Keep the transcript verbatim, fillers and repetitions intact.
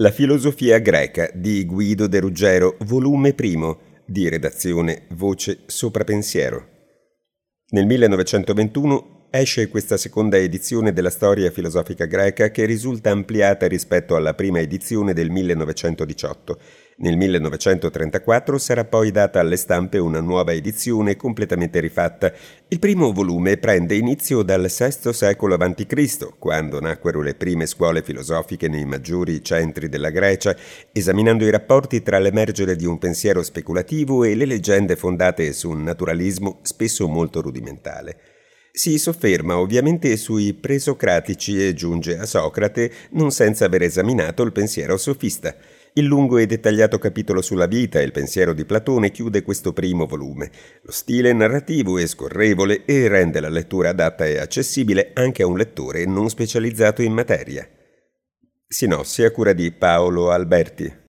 La filosofia greca di Guido De Ruggero, volume primo, di redazione Voce Soprapensiero. Nel millenovecentoventuno esce questa seconda edizione della storia filosofica greca che risulta ampliata rispetto alla prima edizione del millenovecentodiciotto. Nel millenovecentotrentaquattro sarà poi data alle stampe una nuova edizione completamente rifatta. Il primo volume prende inizio dal sesto secolo avanti Cristo, quando nacquero le prime scuole filosofiche nei maggiori centri della Grecia, esaminando i rapporti tra l'emergere di un pensiero speculativo e le leggende fondate su un naturalismo spesso molto rudimentale. Si sofferma ovviamente sui presocratici e giunge a Socrate non senza aver esaminato il pensiero sofista. Il lungo e dettagliato capitolo sulla vita e il pensiero di Platone chiude questo primo volume. Lo stile narrativo è scorrevole e rende la lettura adatta e accessibile anche a un lettore non specializzato in materia. Sinossi a cura di Paolo Alberti.